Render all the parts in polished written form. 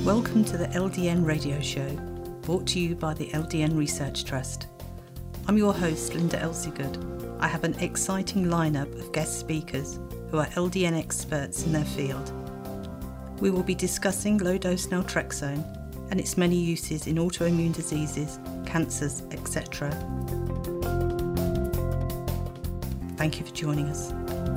Welcome to the LDN Radio Show, brought to you by the LDN Research Trust. I'm your host, Linda Elseygood. I have an exciting lineup of guest speakers who are LDN experts in their field. We will be discussing low-dose naltrexone and its many uses in autoimmune diseases, cancers, etc. Thank you for joining us.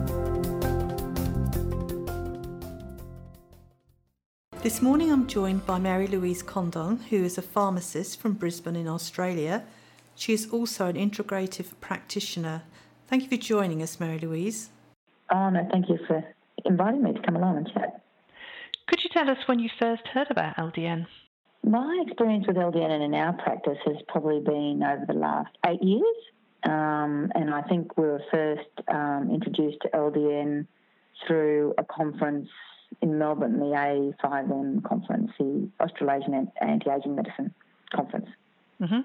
This morning I'm joined by Mary Louise Condon, who is a pharmacist from Brisbane in Australia. She is also an integrative practitioner. Thank you for joining us, Mary Louise. Oh, no, thank you for inviting me to come along and chat. Could you tell us when you first heard about LDN? My experience with LDN and in our practice has probably been over the last 8 years. And I think we were first introduced to LDN through a conference in Melbourne, the A5M conference, the Australasian Anti-Aging Medicine Conference. Mm-hmm.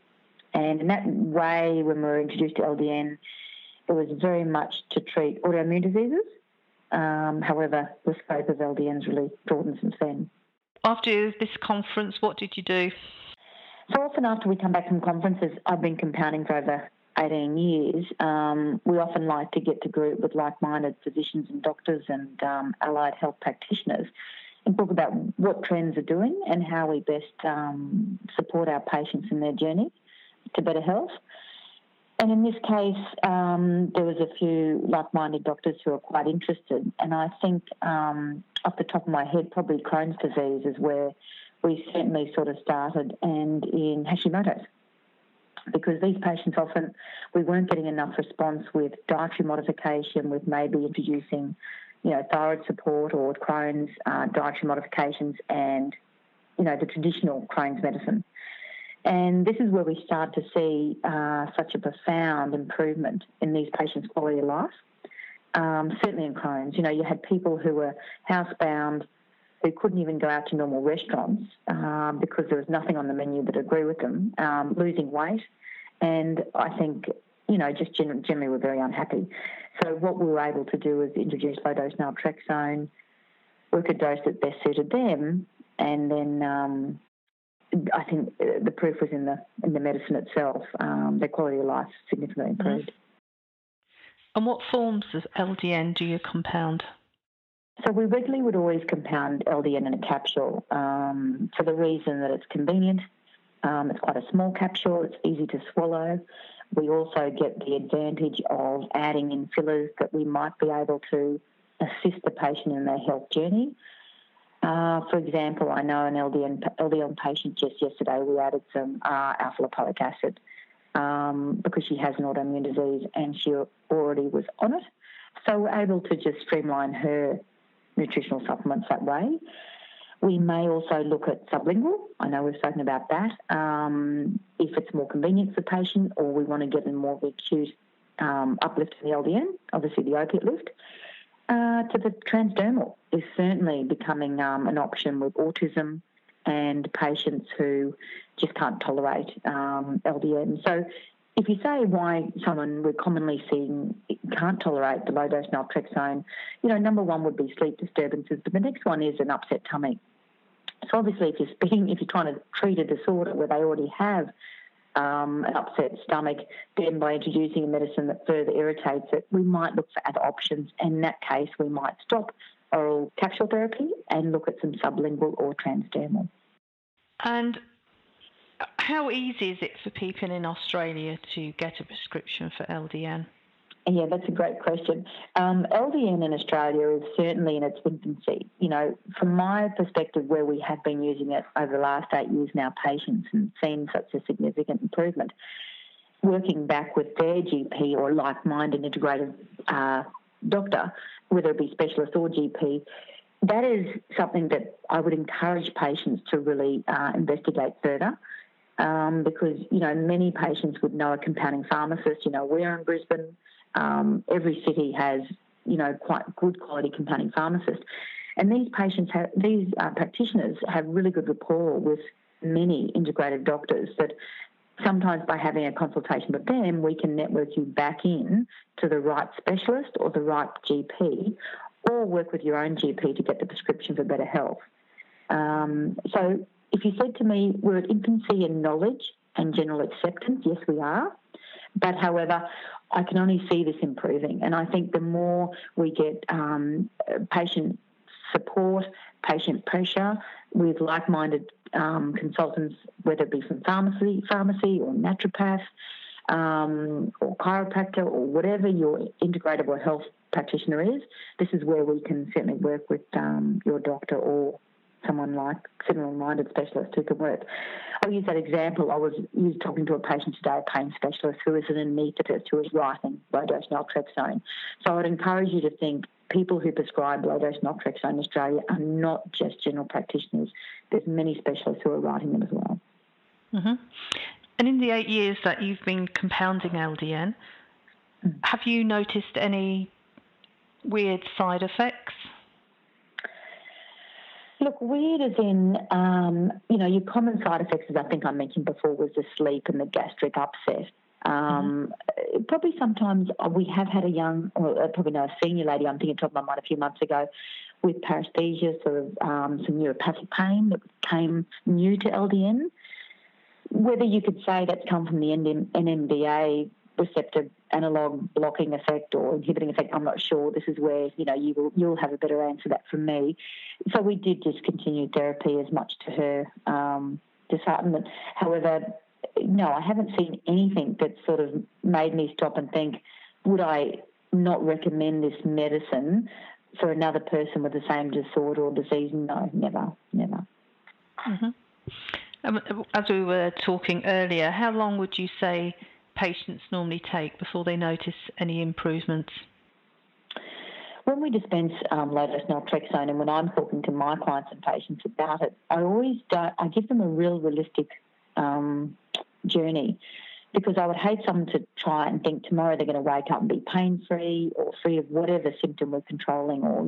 And in that way, when we were introduced to LDN, it was very much to treat autoimmune diseases. However, the scope of LDN's really broadened since then. After this conference, what did you do? So often after we come back from conferences, I've been compounding for over 18 years, we often like to get to group with like-minded physicians and doctors and allied health practitioners and talk about what trends are doing and how we best support our patients in their journey to better health. And in this case, there was a few like-minded doctors who are quite interested, and I think off the top of my head, probably Crohn's disease is where we certainly sort of started, and in Hashimoto's. Because these patients often, we weren't getting enough response with dietary modification, with maybe introducing, thyroid support or Crohn's dietary modifications and, the traditional Crohn's medicine. And this is where we start to see such a profound improvement in these patients' quality of life, certainly in Crohn's. You had people who were housebound, who couldn't even go out to normal restaurants because there was nothing on the menu that agreed with them, losing weight. And I think, just generally were very unhappy. So what we were able to do is introduce low-dose naltrexone, work a dose that best suited them, and then I think the proof was in the medicine itself. Their quality of life significantly improved. And what forms of LDN do you compound? So we regularly would always compound LDN in a capsule for the reason that it's convenient. It's quite a small capsule. It's easy to swallow. We also get the advantage of adding in fillers that we might be able to assist the patient in their health journey. For example, I know an LDN patient just yesterday, we added some alpha-lipoic acid because she has an autoimmune disease and she already was on it. So we're able to just streamline her nutritional supplements that way. We may also look at sublingual. I know we've spoken about that. If it's more convenient for the patient or we want to get in more of the acute uplift in the LDN, obviously the opiate lift, to the transdermal is certainly becoming an option with autism and patients who just can't tolerate LDN. So if you say why someone we're commonly seeing can't tolerate the low-dose naltrexone, number one would be sleep disturbances, but the next one is an upset tummy. So obviously if you're trying to treat a disorder where they already have an upset stomach, then by introducing a medicine that further irritates it, we might look for other options. And in that case, we might stop oral capsule therapy and look at some sublingual or transdermal. And how easy is it for people in Australia to get a prescription for LDN? Yeah, that's a great question. LDN in Australia is certainly in its infancy. From my perspective, where we have been using it over the last 8 years now, patients and seen such a significant improvement, working back with their GP or like-minded integrated doctor, whether it be specialist or GP, that is something that I would encourage patients to really investigate further. Because, many patients would know a compounding pharmacist. We're in Brisbane. Every city has, quite good quality compounding pharmacists. And these practitioners have really good rapport with many integrated doctors that sometimes by having a consultation with them, we can network you back in to the right specialist or the right GP, or work with your own GP to get the prescription for better health. So if you said to me, we're at infancy in knowledge and general acceptance, yes, we are. But, however, I can only see this improving. And I think the more we get patient support, patient pressure with like-minded consultants, whether it be from pharmacy or naturopath or chiropractor or whatever your integratable health practitioner is, this is where we can certainly work with your doctor or someone like similar-minded specialist who can work. I'll use that example. I was talking to a patient today, a pain specialist, who is an anaesthetist who is writing low-dose naltrexone. So I would encourage you to think people who prescribe low-dose naltrexone in Australia are not just general practitioners. There's many specialists who are writing them as well. Mm-hmm. And in the 8 years that you've been compounding LDN, have you noticed any weird side effects? Look, weird as in, your common side effects, as I think I mentioned before, was the sleep and the gastric upset. Probably sometimes we have had probably not a senior lady, I'm thinking top of my mind a few months ago, with paresthesia, sort of some neuropathic pain that came new to LDN. Whether you could say that's come from the NMDA receptor analog blocking effect or inhibiting effect, I'm not sure. This is where, you'll have a better answer that from me. So we did discontinue therapy as much to her disheartenment. However, no, I haven't seen anything that sort of made me stop and think, would I not recommend this medicine for another person with the same disorder or disease? No, never. Mm-hmm. As we were talking earlier, how long would you say patients normally take before they notice any improvements? When we dispense low-dose naltrexone, and when I'm talking to my clients and patients about it, I give them a real realistic journey, because I would hate someone to try and think tomorrow they're going to wake up and be pain-free or free of whatever symptom we're controlling, or,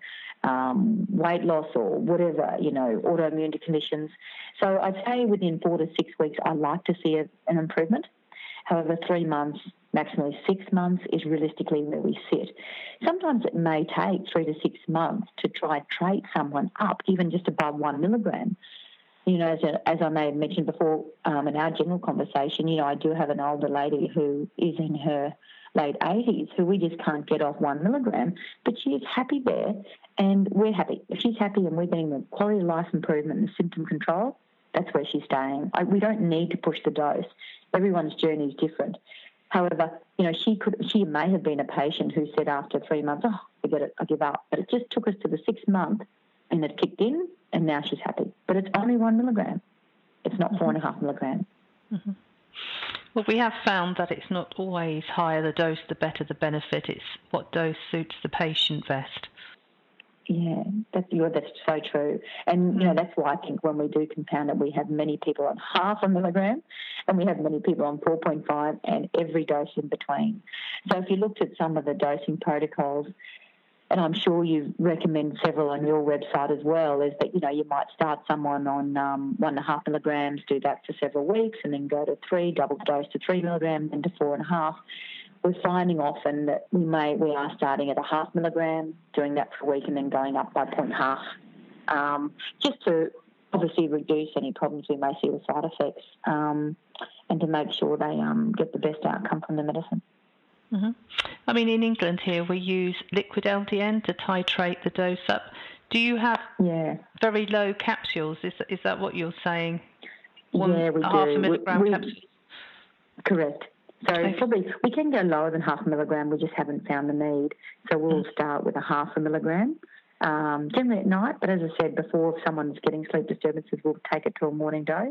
weight loss or whatever, autoimmune conditions. So I'd say within 4 to 6 weeks, I like to see an improvement. However, 3 months, maximally 6 months is realistically where we sit. Sometimes it may take 3 to 6 months to try and trade someone up, even just above 1 milligram. As I may have mentioned before in our general conversation, I do have an older lady who is in her late 80s who we just can't get off 1 milligram, but she is happy there and we're happy. If she's happy and we're getting the quality of life improvement and symptom control, that's where she's staying. We don't need to push the dose. Everyone's journey is different. However, she may have been a patient who said after 3 months, forget it, I give up. But it just took us to the 6th month and it kicked in and now she's happy. But it's only 1 milligram. It's not 4.5 milligrams. Mm-hmm. Well, we have found that it's not always higher the dose, the better the benefit. It's what dose suits the patient best. Yeah, that's so true. And, that's why I think when we do compound it, we have many people on 0.5 milligram and we have many people on 4.5 and every dose in between. So if you looked at some of the dosing protocols, and I'm sure you recommend several on your website as well, is that, you might start someone on 1.5 milligrams, do that for several weeks, and then go to 3, double dose to 3 milligrams, then to 4.5. We're finding often that we are starting at 0.5 milligram, doing that for a week, and then going up by 0.5, just to obviously reduce any problems we may see with side effects, and to make sure they get the best outcome from the medicine. Mm-hmm. I mean, in England here, we use liquid LDN to titrate the dose up. Do you have very low capsules? Is that what you're saying? We do. 0.5 milligram capsules? Correct. So probably we can go lower than 0.5 milligram. We just haven't found the need. So we'll start with 0.5 milligram, generally at night. But as I said before, if someone's getting sleep disturbances, we'll take it to a morning dose.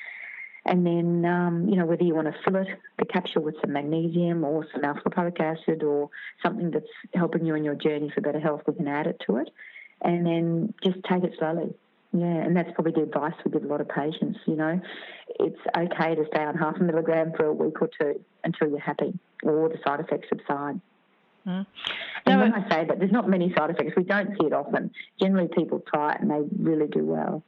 And then, whether you want to fill the capsule with some magnesium or some alpha-lipoic acid or something that's helping you in your journey for better health, we can add it to it. And then just take it slowly. Yeah, and that's probably the advice we give a lot of patients, It's okay to stay on 0.5 milligram for a week or two until you're happy or the side effects subside. Mm. And when I say that, there's not many side effects. We don't see it often. Generally, people try it and they really do well.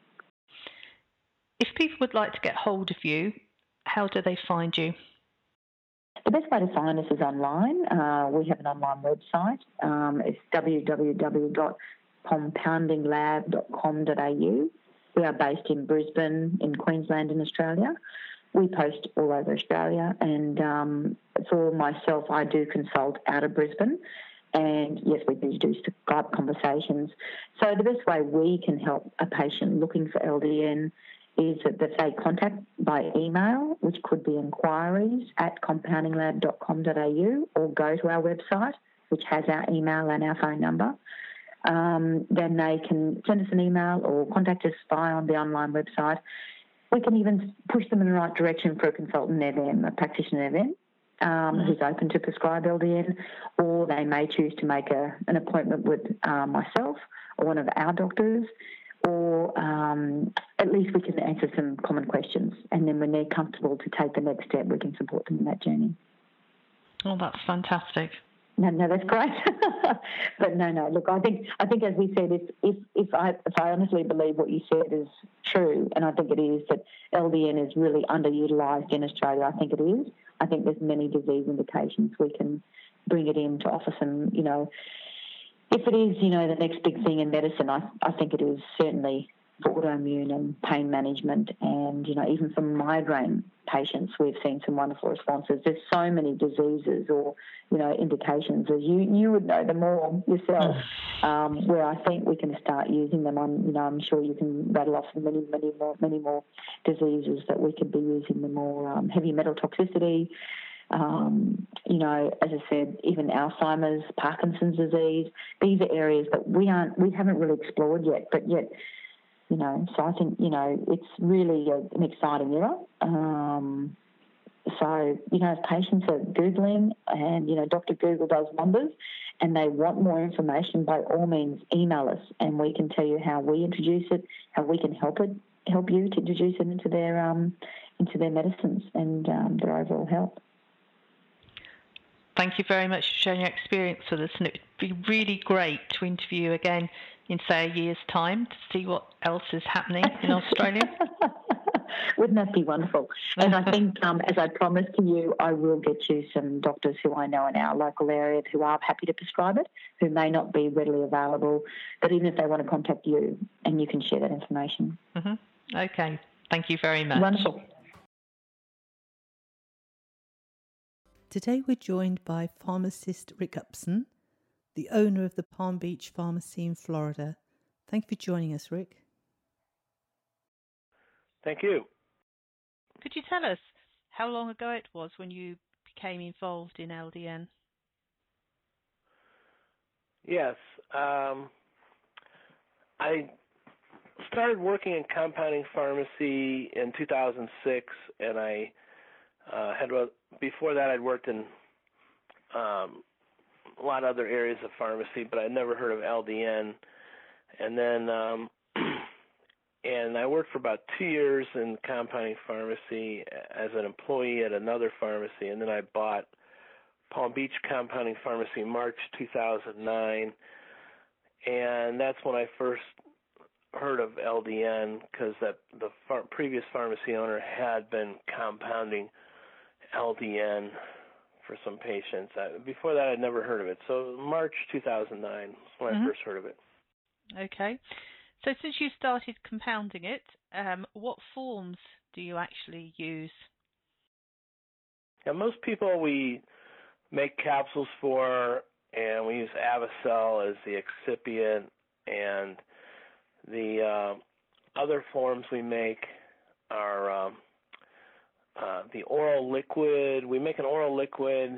If people would like to get hold of you, how do they find you? The best way to find us is online. We have an online website. It's www.compoundinglab.com.au. We are based in Brisbane, in Queensland, in Australia. We post all over Australia, and for myself, I do consult out of Brisbane. And yes, we do Skype conversations. So the best way we can help a patient looking for LDN is that they contact by email, which could be inquiries@compoundinglab.com.au, or go to our website, which has our email and our phone number. Then they can send us an email or contact us via the online website. We can even push them in the right direction for a consultant near them, a practitioner near them, who's open to prescribe LDN, or they may choose to make an appointment with myself or one of our doctors, or at least we can answer some common questions. And then when they're comfortable to take the next step, we can support them in that journey. Oh, that's fantastic. No, that's great. But no. Look, I think as we said, if I honestly believe what you said is true, and I think it is, that LDN is really underutilised in Australia. I think it is. I think there's many disease indications we can bring it in to offer some, if it is, the next big thing in medicine, I think it is certainly for autoimmune and pain management, and, even for migraine patients, we've seen some wonderful responses. There's so many diseases or, indications, as you would know them all yourself, where I think we can start using them. I'm sure you can rattle off many more diseases that we could be using them more. Heavy metal toxicity, as I said, even Alzheimer's, Parkinson's disease. These are areas that we haven't really explored yet, but yet, so I think, it's really an exciting era. So, if patients are Googling and, Dr. Google does wonders and they want more information, by all means, email us and we can tell you how we introduce it, how we can help you to introduce it into their medicines and their overall health. Thank you very much for sharing your experience with us, and it would be really great to interview you again in, say, a year's time to see what else is happening in Australia. Wouldn't that be wonderful? And I think, as I promised to you, I will get you some doctors who I know in our local area who are happy to prescribe it, who may not be readily available, but even if they want to contact you, and you can share that information. Mm-hmm. Okay. Thank you very much. Wonderful. Today we're joined by pharmacist Rick Upson, the owner of the Palm Beach Pharmacy in Florida. Thank you for joining us, Rick. Thank you. Could you tell us how long ago it was when you became involved in LDN? Yes. I started working in compounding pharmacy in 2006, and I before that I'd worked in a lot of other areas of pharmacy, but I'd never heard of LDN. And then and I worked for about 2 years in compounding pharmacy as an employee at another pharmacy, and then I bought Palm Beach Compounding Pharmacy in March 2009, and that's when I first heard of LDN, because the previous pharmacy owner had been compounding LDN for some patients. Before that, I'd never heard of it. So March 2009 was when I first heard of it. Okay. So since you started compounding it, what forms do you actually use? Yeah, most people we make capsules for, and we use Avicel as the excipient, and the other forms we make are the oral liquid. We make an oral liquid,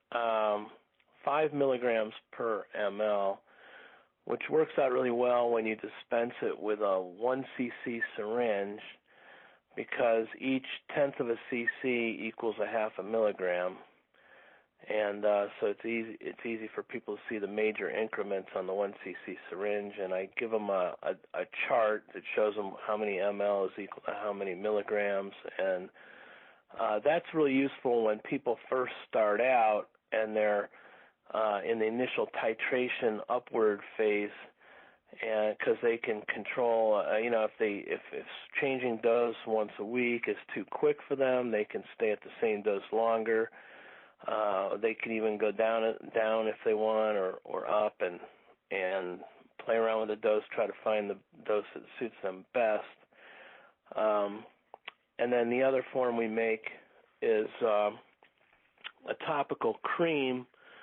5 milligrams per ml, which works out really well when you dispense it with a 1 cc syringe, because each tenth of a cc equals a half a milligram. And so it's easy for people to see the major increments on the 1 cc syringe, and I give them a chart that shows them how many ml is equal to how many milligrams, and that's really useful when people first start out and they're in the initial titration upward phase, and because they can control, if changing dose once a week is too quick for them, they can stay at the same dose longer. They can even go down if they want, or up and play around with the dose, try to find the dose that suits them best. And then the other form we make is a topical cream,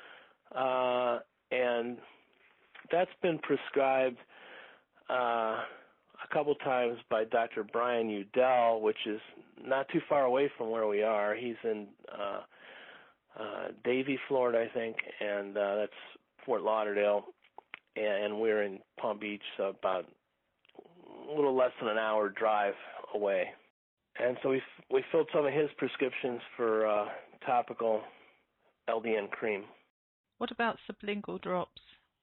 and that's been prescribed a couple times by Dr. Brian Udell, which is not too far away from where we are. He's in Davie, Florida, I think, and that's Fort Lauderdale, and we're in Palm Beach, so about a little less than an hour drive away. And so we filled some of his prescriptions for topical LDN cream. What about sublingual drops?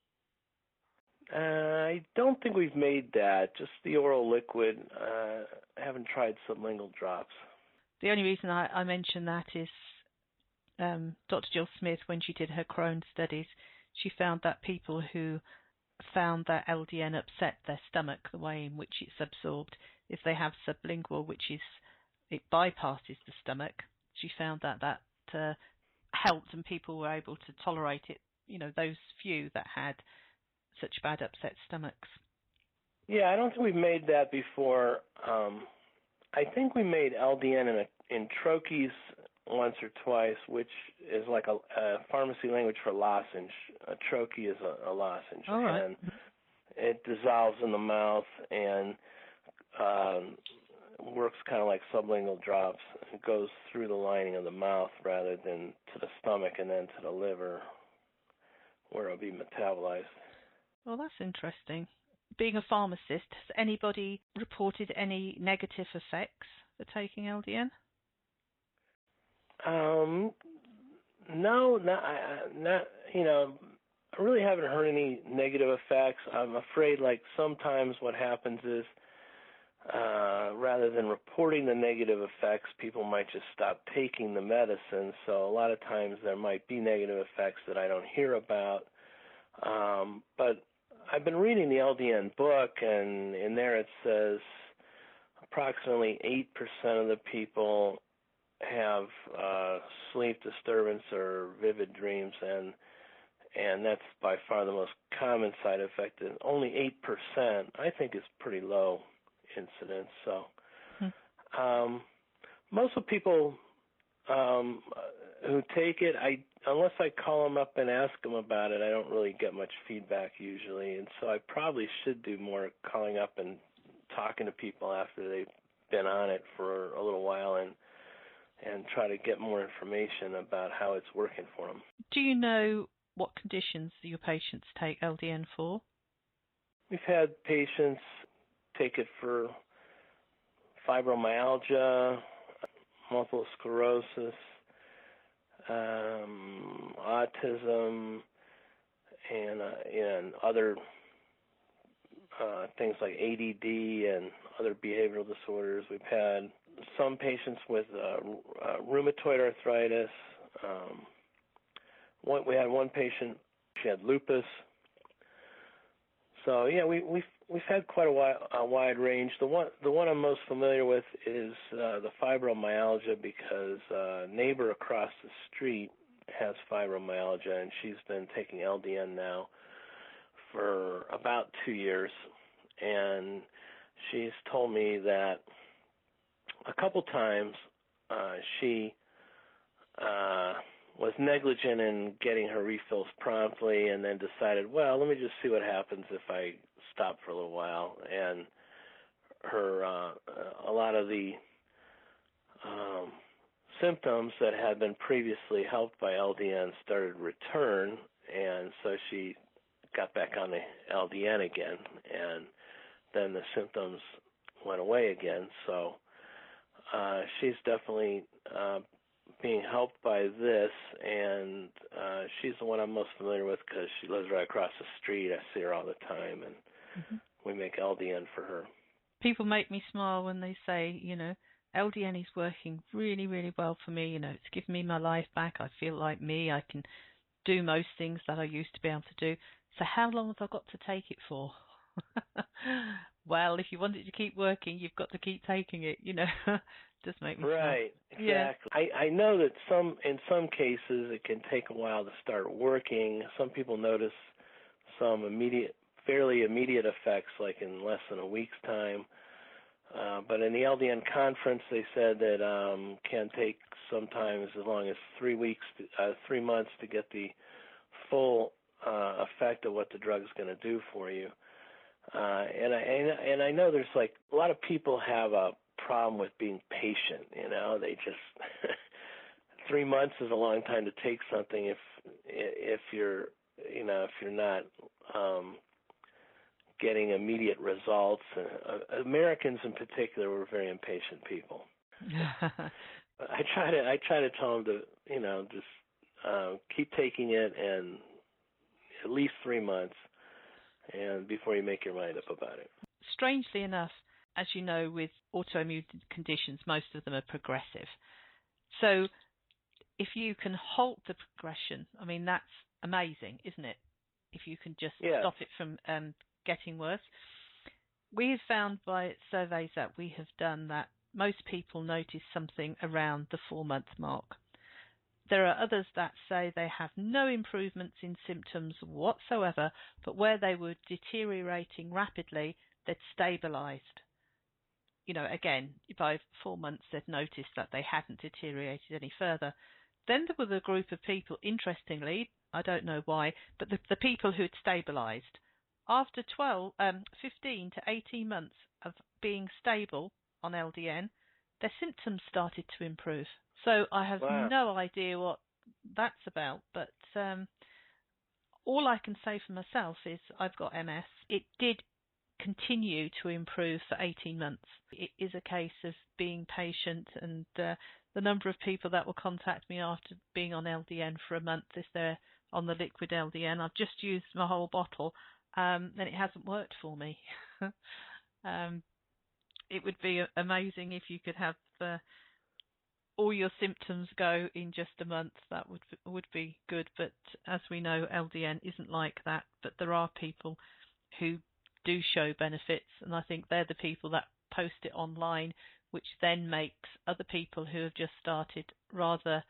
I don't think we've made that, just the oral liquid. I haven't tried sublingual drops. The only reason I mention that is Dr. Jill Smith, when she did her Crohn's studies, she found that people who found that LDN upset their stomach, the way in which it's absorbed, if they have sublingual, which is, it bypasses the stomach, she found that helped and people were able to tolerate it, those few that had such bad upset stomachs. Yeah, I don't think we've made that before. I think we made LDN in troches once or twice, which is like a pharmacy language for lozenge. A troche is a lozenge. All right. And it dissolves in the mouth and works kind of like sublingual drops. It goes through the lining of the mouth rather than to the stomach and then to the liver where it'll be metabolized. Well, that's interesting. Being a pharmacist, has anybody reported any negative effects for taking LDN? No, not. I really haven't heard any negative effects. I'm afraid, like sometimes what happens is, rather than reporting the negative effects, people might just stop taking the medicine. So a lot of times there might be negative effects that I don't hear about. But I've been reading the LDN book, and in there it says approximately 8% of the people have sleep disturbance or vivid dreams, and that's by far the most common side effect. And only 8%, I think, is pretty low incidence. So most of the people who take it, unless I call them up and ask them about it, I don't really get much feedback usually. And so I probably should do more calling up and talking to people after they've been on it for a little while and try to get more information about how it's working for them. Do you know what conditions your patients take LDN for? We've had patients take it for fibromyalgia, multiple sclerosis, autism, and other things like ADD and other behavioral disorders. We've had some patients with rheumatoid arthritis. We had one patient, she had lupus. So yeah, we've had quite a wide range. The one I'm most familiar with is the fibromyalgia, because a neighbor across the street has fibromyalgia, and she's been taking LDN now for about 2 years, and she's told me that a couple times she was negligent in getting her refills promptly, and then decided, well, let me just see what happens if I stop for a little while. And her a lot of the symptoms that had been previously helped by LDN started to return, and so she got back on the LDN again, and then the symptoms went away again. So she's definitely being helped by this, and she's the one I'm most familiar with because she lives right across the street. I see her all the time, and we make LDN for her. People make me smile when they say, LDN is working really, really well for me. It's given me my life back. I feel like me. I can do most things that I used to be able to do. So how long have I got to take it for? Well, if you want it to keep working, you've got to keep taking it, Just make me right, smile. exactly. Yeah. I know that in some cases it can take a while to start working. Some people notice some immediate fairly immediate effects, like in less than a week's time. But in the LDN conference, they said that can take sometimes as long as 3 months to get the full effect of what the drug's going to do for you. And I know there's like a lot of people have a problem with being patient. They just 3 months is a long time to take something if you're not getting immediate results. Americans in particular were very impatient people. I try to tell them to just keep taking it, and at least 3 months, and before you make your mind up about it. Strangely enough, as you know, with autoimmune conditions, most of them are progressive. So if you can halt the progression, I mean, that's amazing, isn't it? If you can just stop it from getting worse. We have found by surveys that we have done that most people notice something around the 4-month mark. There are others that say they have no improvements in symptoms whatsoever, but where they were deteriorating rapidly, they'd stabilised. Again, by 4 months, they'd noticed that they hadn't deteriorated any further. Then there was a group of people, interestingly, I don't know why, but the people who had stabilised, after 15 to 18 months of being stable on LDN, their symptoms started to improve. So I have no idea what that's about, but all I can say for myself is I've got MS. It did continue to improve for 18 months. It is a case of being patient, and the number of people that will contact me after being on LDN for a month, if they're on the liquid LDN, I've just used my whole bottle, and it hasn't worked for me. It would be amazing if you could have all your symptoms go in just a month. That would be good, but as we know, LDN isn't like that. But there are people who do show benefits, and I think they're the people that post it online, which then makes other people who have just started rather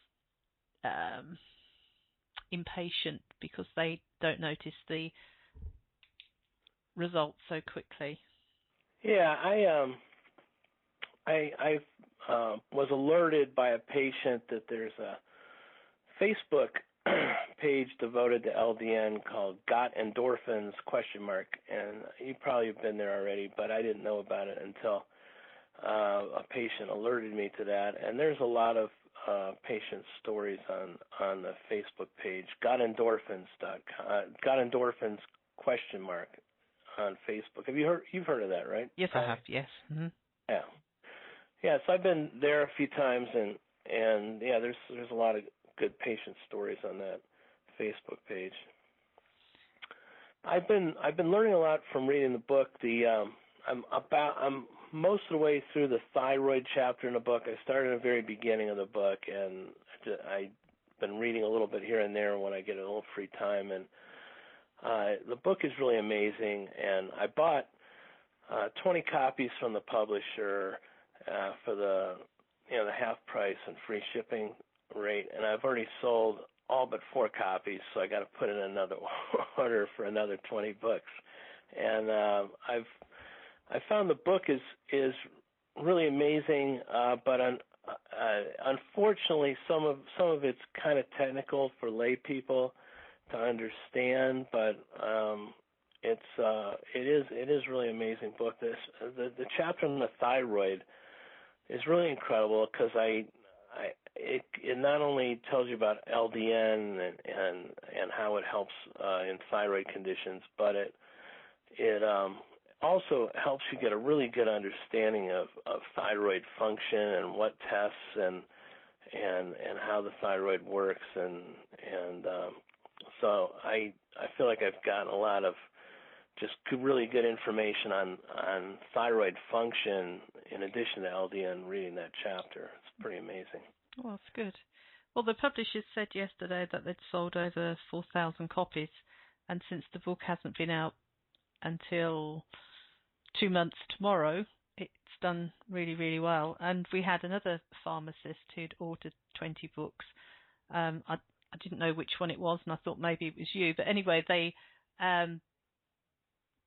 impatient because they don't notice the results so quickly. Yeah, I was alerted by a patient that there's a Facebook page devoted to LDN called Got Endorphins ? And you probably have been there already, but I didn't know about it until a patient alerted me to that. And there's a lot of patient stories on the Facebook page, Got Endorphins ? On Facebook. You've heard of that, right? Yes, I have. Yes. Mm-hmm. Yeah. So I've been there a few times, and yeah, there's a lot of good patient stories on that Facebook page. I've been learning a lot from reading the book. I'm most of the way through the thyroid chapter in the book. I started at the very beginning of the book, and I've been reading a little bit here and there when I get a little free time. And the book is really amazing, and I bought 20 copies from the publisher for the half price and free shipping rate, and I've already sold all but 4 copies, so I got to put in another order for another 20 books. And I found the book is really amazing, but unfortunately some of it's kind of technical for lay people to understand, but it is really amazing book. The chapter on the thyroid is really incredible because it not only tells you about LDN and how it helps in thyroid conditions, but it also helps you get a really good understanding of thyroid function and what tests and how the thyroid works, and so I feel like I've gotten a lot of just really good information on thyroid function in addition to LDN reading that chapter. It's pretty amazing. Well, that's good. Well, the publishers said yesterday that they'd sold over 4,000 copies, and since the book hasn't been out until 2 months tomorrow, it's done really, really well. And we had another pharmacist who'd ordered 20 books. I didn't know which one it was, and I thought maybe it was you. But anyway, they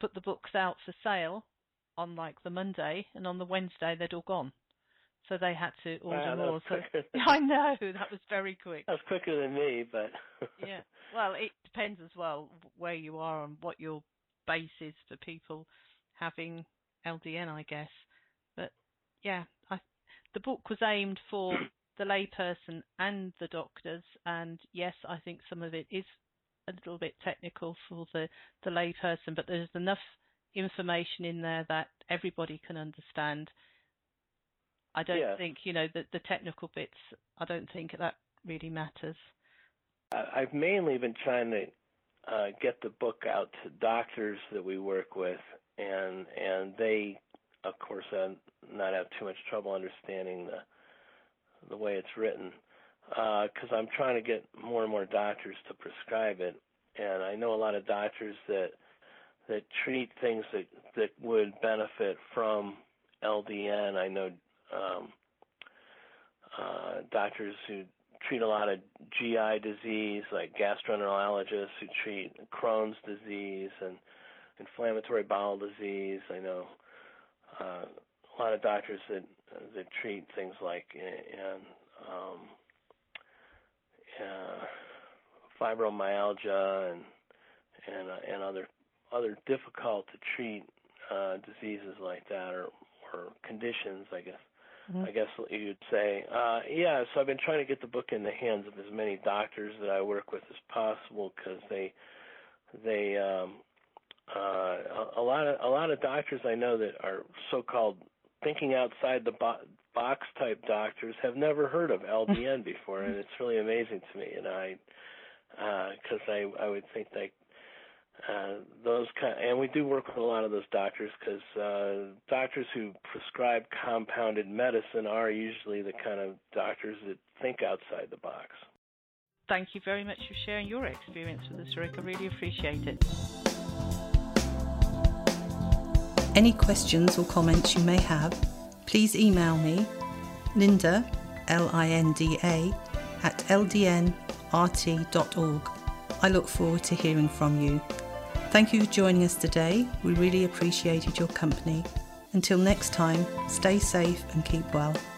put the books out for sale on like the Monday, and on the Wednesday they'd all gone. So they had to order more. So I know, that was very quick. That was quicker than me, but yeah. Well, it depends as well where you are and what your base is for people having LDN, I guess. But yeah, the book was aimed for the layperson and the doctors, and yes, I think some of it is a little bit technical for the layperson, but there's enough information in there that everybody can understand. I don't think, that the technical bits, I don't think that really matters. I've mainly been trying to get the book out to doctors that we work with, and they, of course, not have too much trouble understanding the way it's written, because I'm trying to get more and more doctors to prescribe it, and I know a lot of doctors that treat things that would benefit from LDN. I know doctors who treat a lot of GI disease, like gastroenterologists who treat Crohn's disease and inflammatory bowel disease. I know a lot of doctors that treat things like fibromyalgia and other difficult to treat diseases like that, or conditions, I guess. Mm-hmm. I guess you'd say. So I've been trying to get the book in the hands of as many doctors that I work with as possible, because they a lot of doctors I know that are so-called thinking outside the box type doctors have never heard of LDN before, and it's really amazing to me. And because I would think that and we do work with a lot of those doctors, because doctors who prescribe compounded medicine are usually the kind of doctors that think outside the box. Thank you very much for sharing your experience with us, Rick. I really appreciate it. Any questions or comments you may have, please email me, Linda, Linda, at ldnrt.org. I look forward to hearing from you. Thank you for joining us today. We really appreciated your company. Until next time, stay safe and keep well.